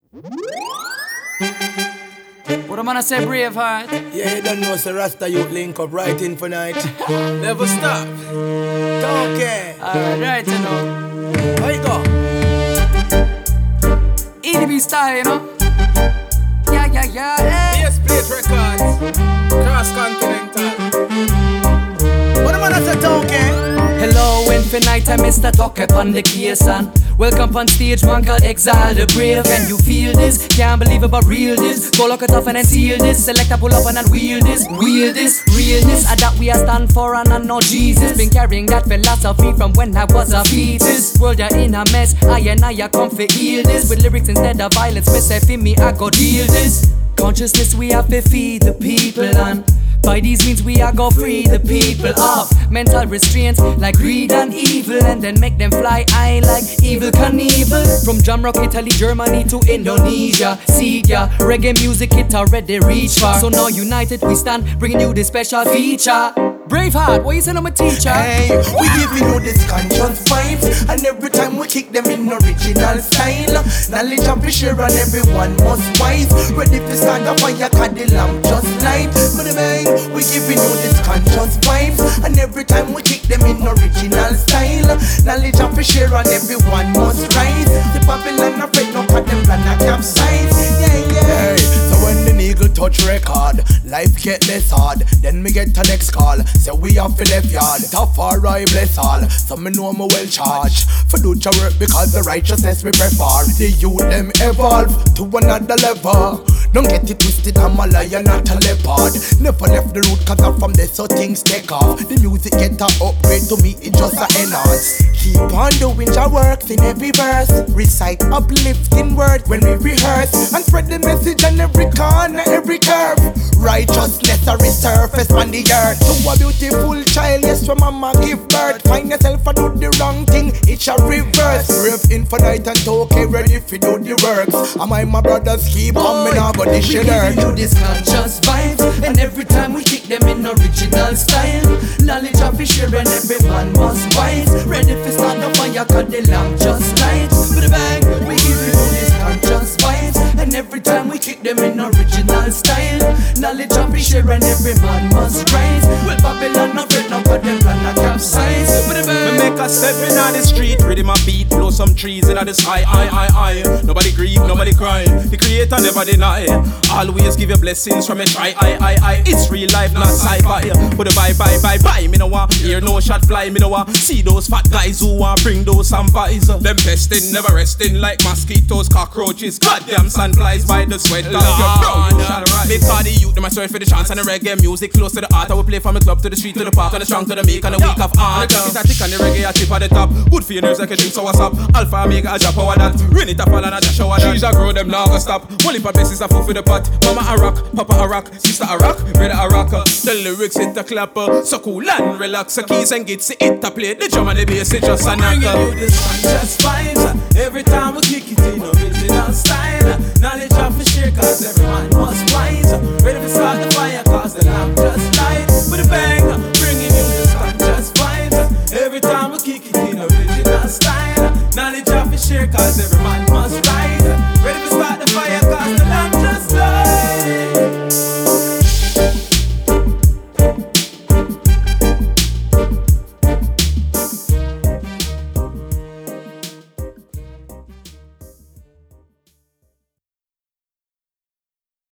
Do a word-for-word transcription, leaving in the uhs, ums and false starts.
What am I gonna say, Braveheart? Yeah, you don't know, so Rasta youth link up right in for night. Never stop. Okay. Alright, right, you know. How you go? E D B style, you know. Yeah, yeah, yeah, hey. Bass Plate Records. Cross Continental. What am I gonna say, okay? Hello, Infinite, I'm Mister Talk upon the case and welcome on stage, man called Exile the Brave. Can you feel this? Can't believe about real this. Go lock it off and then seal this. Select a pull up and then wheel this. Wheel this, realness. I that we are stand for and I know Jesus. Been carrying that philosophy from when I was a fetus. World are in a mess, I and I come for heal this. With lyrics instead of violence, me say for me I go deal this. Consciousness we have to feed the people and by these means we are go free the people of mental restraints like greed and evil, and then make them fly high like Evel Knievel. From Jamrock, Italy, Germany to Indonesia, see ya, reggae music it already reach far. So now united we stand, bringing you this special feature. Braveheart, what you saying I'm a teacher? Hey, we giving you this conscious vibes, and every time we kick them in original style. Knowledge and we share and everyone must wise. Ready to start a fire cause the lamp just light. But bang, we giving you this conscious vibes, and every time we kick them in original style. Knowledge and we share and everyone must rise. The Babylon afraid no cut them plan a capsize. Yeah, yeah. Hey, so when the eagle touch record, life get less hard. Then me get the next call. Say we have to left yard, tough or I bless all. So me know me well charged for do your work because the righteousness we prefer. The youth them evolve to another level. Don't get it twisted, I'm a lion, not a leopard. Never left the root cause I'm from there so things take off. The music get a upgrade, to me it just a enhance. Keep on doing your works in every verse. Recite uplifting words when we rehearse, and spread the message on every corner, every curve. Righteousness a resurface on the earth. To a beautiful child, yes, when mama give birth. Find yourself and do the wrong thing, it's a reverse. Brave, Infinite and okay, ready for do the works. Am I my brothers keep coming up, but this shit hurt. We give you this conscious vibes, and every time we kick them in original style. Knowledge of fish and everyone must wise. Ready for start the fire cause the lamp just light. With a bang, we give you this conscious vibes, and every time we kick them in original style. Knowledge of fish and every man must rise. Well, Babylon not red now, but them plan a capsize. With a bang, Me make a step in on the street, ready my beat, blow some trees in the sky. I, I, I. Nobody grieve, nobody cry. The Creator never deny. Always give your blessings from a try. I, I, I. It's real life, not sci-fi. Put a bye, bye, bye, bye. Me no want hear no shot fly. Me no want see those fat guys who want bring those vampires. Them pesting, never resting like mosquitoes, cockroaches. Goddamn sandflies by the sweat of your brow. They call the youth, them I search for the chance, and the reggae music close to the heart. I will play from the club to the street to the park, and the strong to the meek and the weak of art. The static and the reggae a tip at the top. Good for your nerves like a drink, so what's up? Alpha, Omega, a drop power that. Rain it a fall and a dash over that. Trees a grow, them now go stop. Only for blessings a food for the pot. Mama a rock, Papa a rock, sister a rock, brother a rocker. The lyrics hit the clapper, so cool and relax. The keys and gits it to play. The drum and the bass it just a knocker. Bringing you this conscious vibes, every time we kick it in original style.